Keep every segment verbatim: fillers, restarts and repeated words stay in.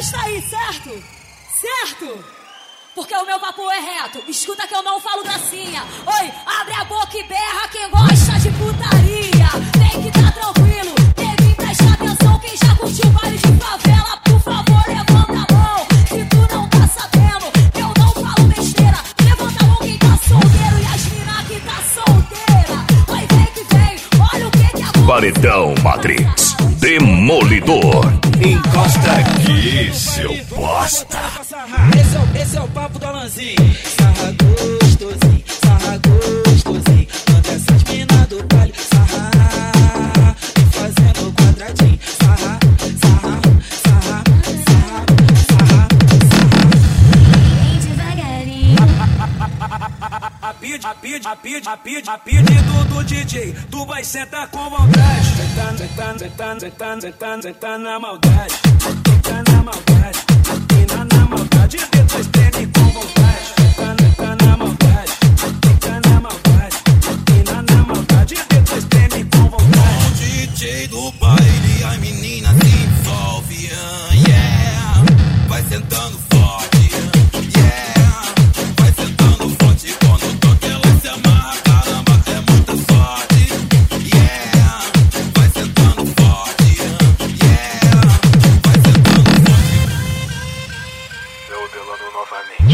gosta aí, certo? Certo? Porque o meu papo é reto. Escuta que eu não falo gracinha. Oi, abre a boca e berra quem gosta de putaria. Vem que tá tranquilo, deve prestar atenção. Quem já curtiu baile de favela, por favor, levanta a mão. Se tu não tá sabendo, eu não falo besteira. Levanta a mão quem tá solteiro e as mina que tá solteira. Vai, vem que vem, olha o que que a Paredão Matrix Demolidor. Encosta aqui, seu bosta. Esse é, o, esse é o papo do Alanzinho. Sarra gostosinho, sarra gostosinho. Manda essas minas do baile, sarra. E fazendo quadradinho, sarra, sarra, sarra, sarra, sarra, sarra. Vem devagarinho. A pide, a pide, a pide, a pide, a pedido do D J, tu vai sentar com vontade. Sentando, sentando, sentando, sentando, sentando, sentando na maldade. Sentando na maldade, sentando na maldade. Depois treme com vontade. Sentando, sentando na maldade. Sentando na maldade, sentando na maldade. Depois treme com vontade. O D J do baile, a menina se envolve, uh, yeah. Vai sentando forte, uh, yeah. Vai sentando forte quando toca ela se amarra, caramba, é muita sorte, yeah. Vai sentando forte, uh, yeah. Vai sentando forte. Eu delano novamente.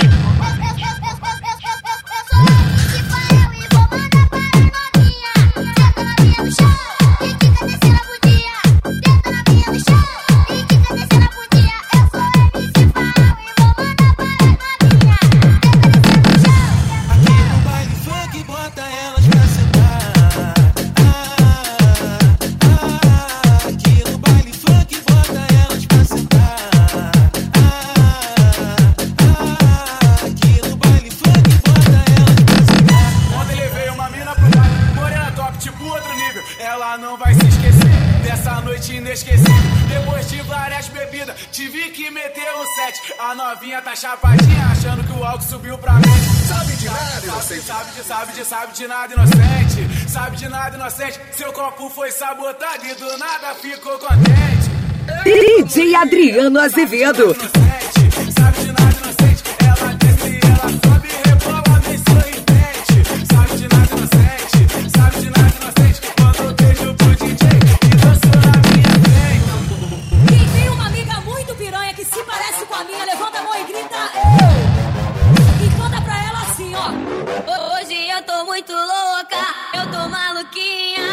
Ela não vai se esquecer dessa noite inesquecível. Depois de várias bebidas, tive que meter o set. A novinha tá chapadinha, achando que o álcool subiu pra mente. Sabe de nada, inocente. Sabe de, sabe de, sabe de nada, inocente. Sabe de nada, inocente. Seu copo foi sabotado e do nada ficou contente. D J Adriano Azevedo. Sabe de nada, inocente. Ela desce e ela sobe e rebola bem sorridente. Sabe de nada, inocente. Sabe de nada, inocente. Quando eu beijo pro D J e dançou na minha frente. Quem tem uma amiga muito piranha que se parece com a minha, levanta a mão e grita eu. E canta pra ela assim, ó. Hoje eu tô muito louca, eu tô maluquinha,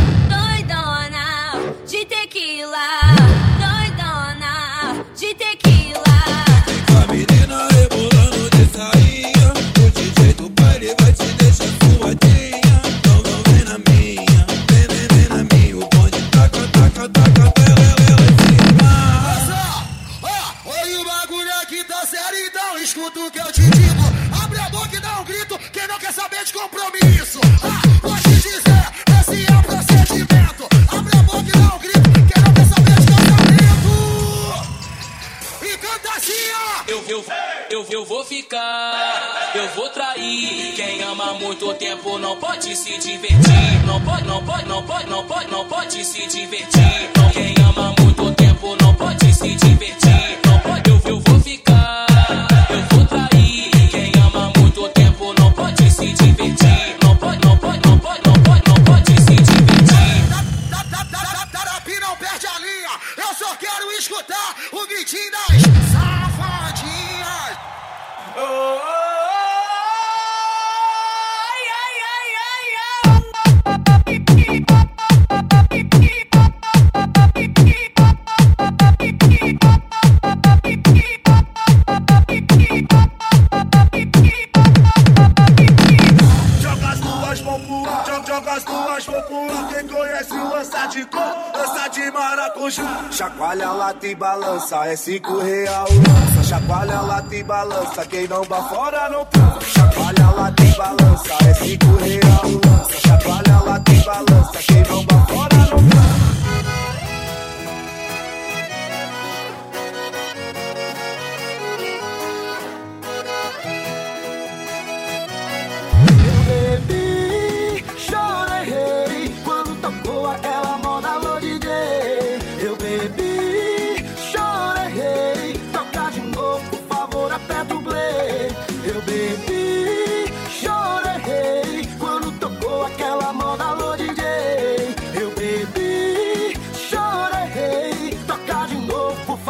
doidona de tequila, doidona de tequila. A menina rebolando de sainha, o D J do baile vai te deixar suadinha. Não, não vem na minha, vem, vem, vem na minha. O bonde taca, taca, taca, pela ela em cima. Ó, olha o bagulho aqui tá sério, então escuta o que eu te digo. Abre a boca e dá um grito, quem não quer saber de compromisso. Ah, vou te dizer, esse é o procedimento. Abre a boca e dá um grito, quem não quer saber de casamento. E canta assim, ó. Eu, eu, eu, eu vou ficar, eu vou trair. Quem ama muito tempo não pode se divertir. Não pode, não pode, não pode, não pode, não pode se divertir. Não, quem ama muito tempo não pode se divertir. Não pode, eu, eu vou ficar, eu vou trair. Quem ama muito tempo não pode se divertir. Não pode, não pode, não pode, não pode, não pode se divertir. Tarapi não perde a linha, eu só quero escutar o gritinho das safadinhas. Oh, oh, oh. Joga as tuas mãos pro ar, joga, joga as tuas mãos pro ar. Quem conhece o lança de cor, lança de maracujá. Chacoalha, lata e balança, é cinco real o lança. Chacoalha, lata e balança, quem não bafora não transa. Chacoalha, lata e balança, é cinco real o lança. Chacoalha, lata e balança, quem não bafora não transa.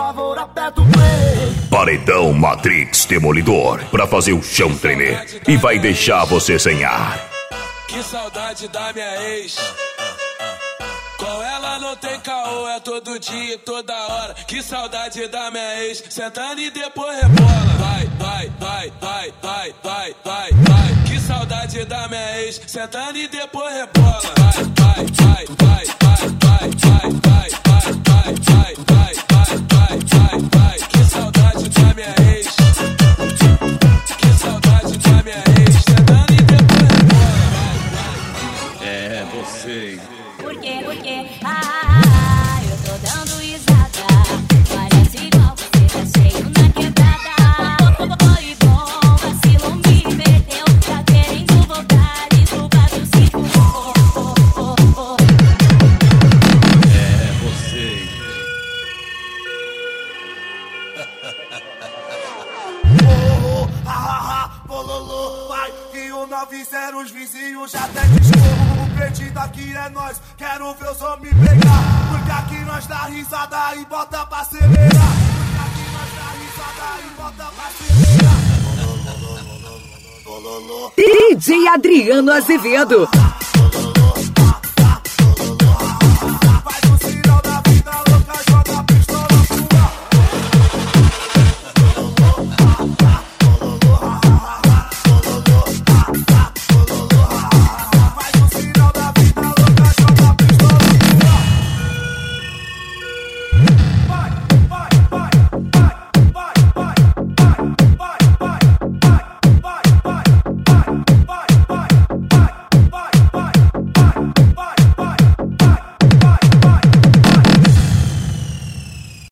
favor, aperta o play. Paredão Matrix Demolidor, pra fazer o chão tremer e vai deixar você sem ar. Que saudade da minha ex. Com ela não tem caô, é todo dia, toda hora. Que saudade da minha ex, sentando e depois rebola. Vai, vai, vai, vai, vai, vai, vai, vai. Que saudade da minha ex, sentando e depois rebola. Vai, vai, vai, vai, vai, vai, vai, vai, vai, vai, vai, vai, vai, vai, vai, vai. Que saudade da minha ex. Que saudade da minha ex, sentando e depois rebola. Vai, vai. É você. Por quê? Por quê? Ah, eu tô dando risada. Parece igual você tá cheio na quebrada. Foi bom, vacilo me perdeu. Tá querendo voltar, desculpa do cinco. Oh, oh, oh, oh. É você. Oh, oh, ah, ah, ah, bololô, vai. Que o nove zero os vizinhos já até discorram. O pretinho aqui é nós, quero ver os homens pegar. Porque aqui nós dá risada e bota pra acelerar. Porque aqui nós dá risada e bota pra acelerar. D J Adriano Azevedo.